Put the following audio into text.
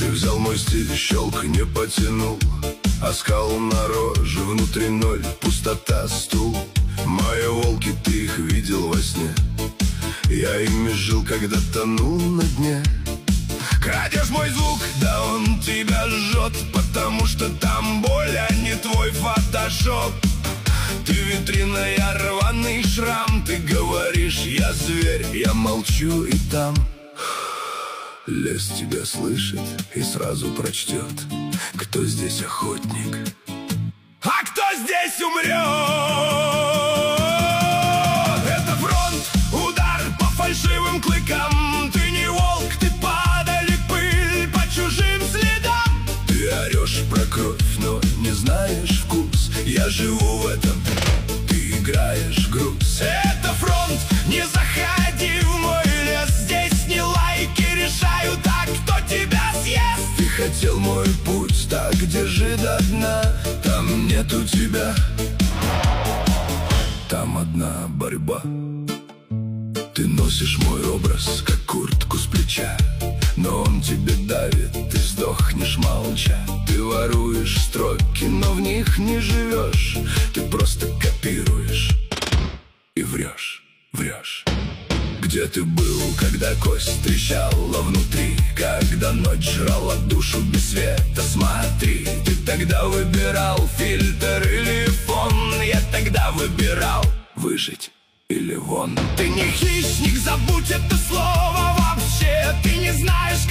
Ты взял мой стиль, щелк не потянул, оскал на роже, внутри ноль, пустота, стул. Мои волки, ты их видел во сне, я ими жил, когда тонул на дне. Крадешь мой звук, да он тебя жжет, потому что там боль, а не твой фотошоп. Ты витрина, я рваный шрам. Ты говоришь, я зверь, я молчу и там. Лес тебя слышит и сразу прочтет, кто здесь охотник, а кто здесь умрет. Это фронт, удар по фальшивым клыкам. Ты не волк, ты падали пыль по чужим следам. Ты орешь про кровь, но не знаешь вкус. Я живу в этом, ты играешь груз. Это фронт, не заходи в мой лес. Здесь не лайки решают, а кто тебя съест. Ты хотел мой путь, так держи до дна. Там нету тебя, там одна борьба. Ты носишь мой образ, как куртку с плеча, но он тебе давит, ты сдохнешь молча. Ты воруешь строки, но в них не живешь. Ты просто копируешь и врешь, врешь. Где ты был, когда кость трещала внутри, когда ночь жрала душу без света? Смотри, ты тогда выбирал фильтр или фон. Я тогда выбирал выжить или вон. Ты не хищник, забудь это слово вообще. Ты не знаешь,